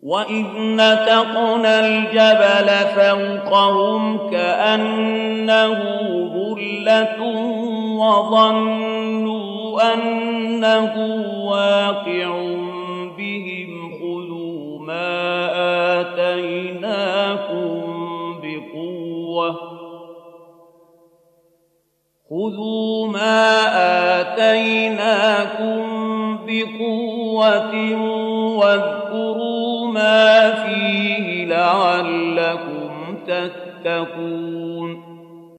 وَإِذْ نَتَقْنَا الْجَبَلَ فَوْقَهُمْ كَأَنَّهُ ظُلَّةٌ وَظَنُّوا أَنَّهُ واقع بِهِمْ خُذُوا مَا آتَيْنَاكُمْ بِقُوَّةٍ وَاذْكُرُوا مَا فِيهِ لَعَلَّكُمْ تَتَّقُونَ